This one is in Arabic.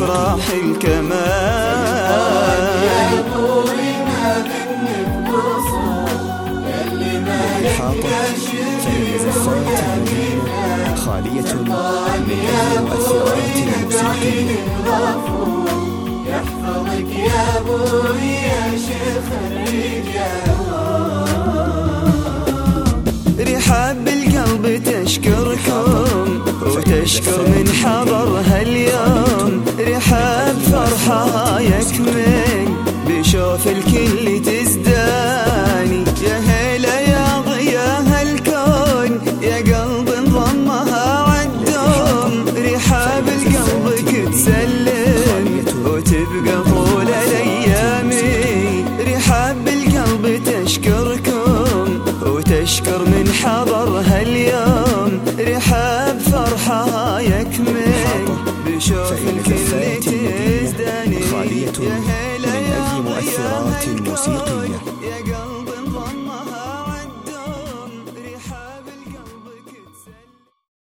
أفراح الكمال. يا أبوي ما منك بصور يلي ما يلقاش خالية من المؤثرات الموسيقية. يحفظك يا أبوي يا شيخ الرجال. رحاب القلب تشكركم وتشكر من حضر هاليوم. رحاب فرحة يكمل بشوف الكل تزداني. يا هلا يا ضياء هالكون يا قلب انضمها عالدوم. رحاب القلبك تسلم وتبقى طول الايام. رحاب القلب تشكركم وتشكر من حضر هاليوم. رحاب فرحة يكمل بشوف الكل تزداني. خالية من أي مؤثرات موسيقية.